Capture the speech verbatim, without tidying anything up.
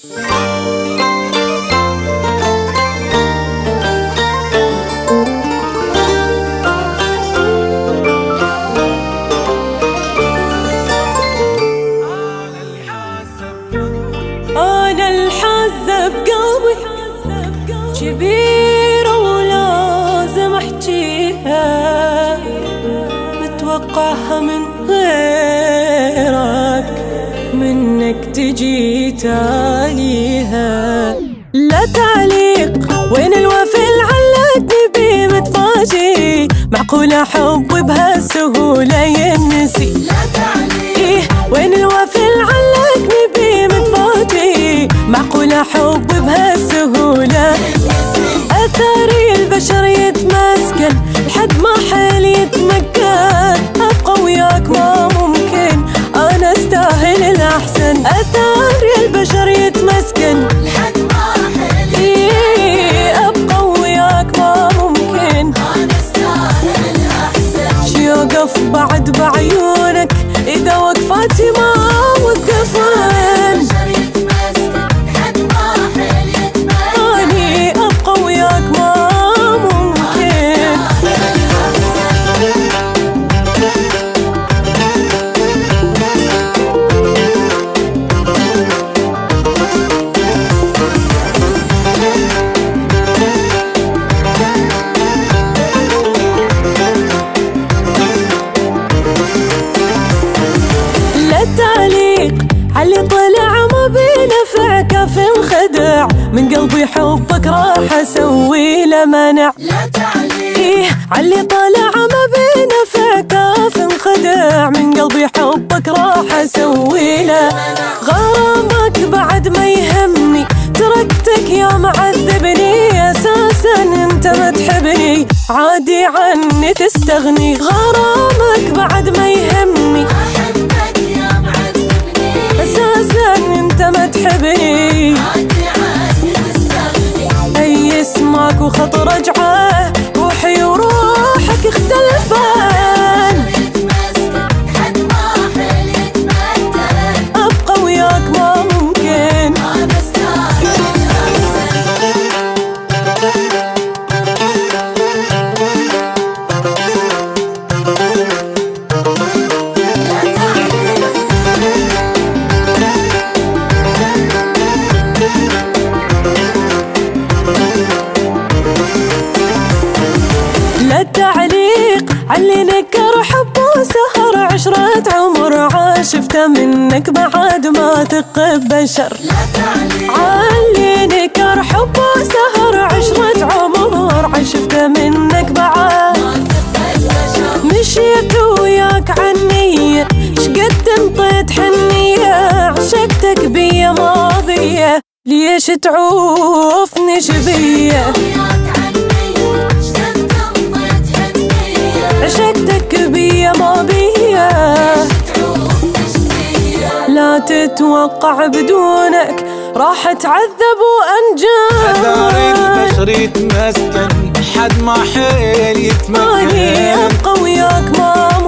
أنا الحاسة بقلبي كبيرة ولازم أحكيها، متوقعها من غيرك، منك تجي تاليها. لا تعليق وين الوفي علقني بيه متفاجئ، معقولة حبي بهالسهولة ينسي؟ لا تعليق إيه وين الوفي علقني بيه متفاجئ، معقولة حبي بهالسهولة أثري البشر يتمسكن لحد ما حيل يتمكن، أبقى وياك ما ممكن أنا استاهل الأحسن. أثري البشر يتمسكن لحد ما حيل إيه أبقى وياك ما ممكن أنا استاهل الأحسن. شي يوقف بعد بعيونك إذا وقفاتي ما وقفن، اللي طلع ما بينفع كاف انخدع، من قلبي حبك راح اسوي له منع. لا تعليق إيه اللي طلع ما بينفع كاف انخدع، من قلبي حبك راح اسوي له غرامك بعد ما يهمني، تركتك يا معذبني، اساسا انت ما تحبني عادي عني تستغني. غرامك بعد ما يهمني، أساساً أنت ما تحبني أي اسمك وخط رجعه، روحي وروحك اختلفان، أبقى وياك ما ممكن تعليق علي نكر حب وسهر عشرة عمر، عاشفته منك بعد ما ثق بشر. لا تعليق علي نكر حب وسهر عشرة عمر، عاشفته منك بعد ما ثق بشر. مشيت وياك عني شقد انطيت حنية، عشقتك بيا ماضية ليش تعوفني شبيه؟ عشقتك بيا ما بيا، لا تتوقع بدونك راح اتعذب وانجان. أثار البشر يتمسكن حد ما حيل يتمكن، أبقى وياك ما